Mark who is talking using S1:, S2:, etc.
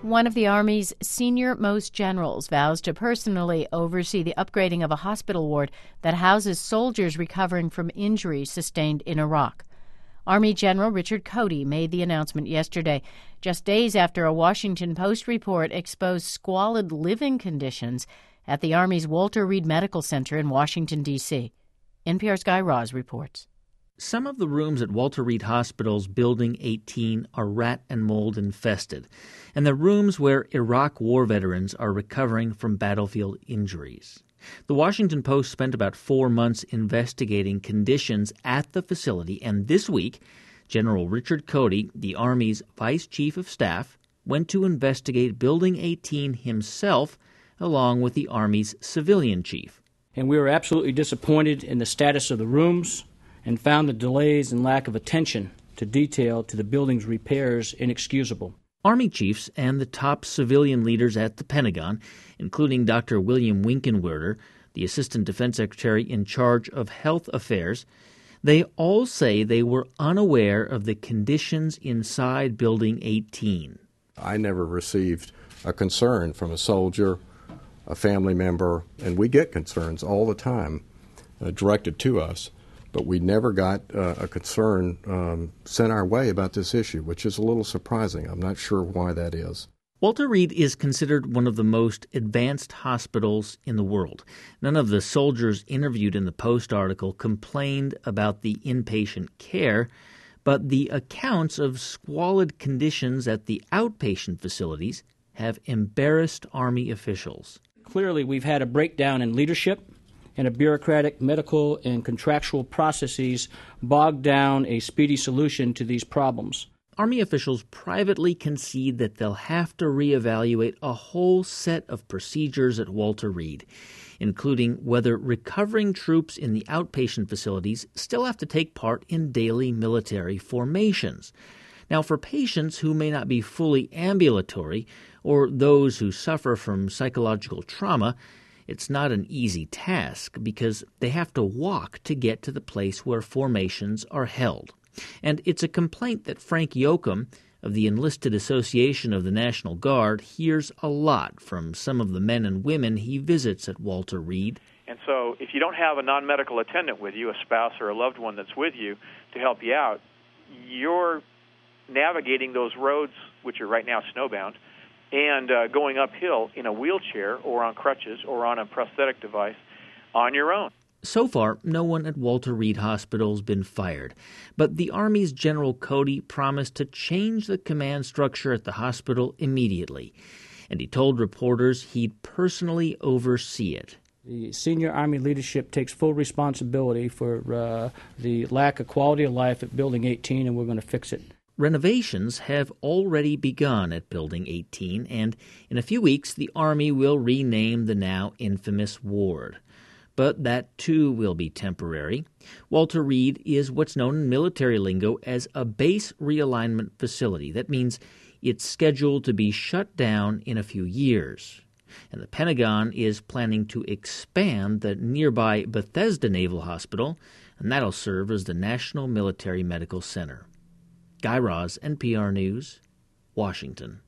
S1: One of the Army's senior-most generals vows to personally oversee the upgrading of a hospital ward that houses soldiers recovering from injuries sustained in Iraq. Army General Richard Cody made the announcement yesterday, just days after a Washington Post report exposed squalid living conditions at the Army's Walter Reed Medical Center in Washington, D.C. NPR's Guy Raz reports.
S2: Some of the rooms at Walter Reed Hospital's Building 18 are rat and mold infested, and they're rooms where Iraq war veterans are recovering from battlefield injuries. The Washington Post spent about 4 months investigating conditions at the facility, and this week, General Richard Cody, the Army's Vice Chief of Staff, went to investigate Building 18 himself, along with the Army's civilian chief.
S3: And we were absolutely disappointed in the status of the rooms, and found the delays and lack of attention to detail to the building's repairs inexcusable.
S2: Army chiefs and the top civilian leaders at the Pentagon, including Dr. William Winkenwerder, the Assistant Defense Secretary in charge of health affairs, they all say they were unaware of the conditions inside Building 18.
S4: I never received a concern from a soldier, a family member, and we get concerns all the time directed to us. But we never got a concern sent our way about this issue, which is a little surprising. I'm not sure why that is.
S2: Walter Reed is considered one of the most advanced hospitals in the world. None of the soldiers interviewed in the Post article complained about the inpatient care, but the accounts of squalid conditions at the outpatient facilities have embarrassed Army officials.
S3: Clearly, we've had a breakdown in leadership, and a bureaucratic, medical, and contractual processes bog down a speedy solution to these problems.
S2: Army officials privately concede that they'll have to reevaluate a whole set of procedures at Walter Reed, including whether recovering troops in the outpatient facilities still have to take part in daily military formations. Now, for patients who may not be fully ambulatory or those who suffer from psychological trauma, it's not an easy task because they have to walk to get to the place where formations are held. And it's a complaint that Frank Yoakum of the Enlisted Association of the National Guard hears a lot from some of the men and women he visits at Walter Reed.
S5: And so if you don't have a non-medical attendant with you, a spouse or a loved one that's with you to help you out, you're navigating those roads, which are right now snowbound, and going uphill in a wheelchair or on crutches or on a prosthetic device on your own.
S2: So far, no one at Walter Reed Hospital has been fired, but the Army's General Cody promised to change the command structure at the hospital immediately, and he told reporters he'd personally oversee it.
S3: The senior Army leadership takes full responsibility for the lack of quality of life at Building 18, and we're going to fix it.
S2: Renovations have already begun at Building 18, and in a few weeks the Army will rename the now infamous ward. But that, too, will be temporary. Walter Reed is what's known in military lingo as a base realignment facility. That means it's scheduled to be shut down in a few years. And the Pentagon is planning to expand the nearby Bethesda Naval Hospital, and that'll serve as the National Military Medical Center. Guy Raz, NPR News, Washington.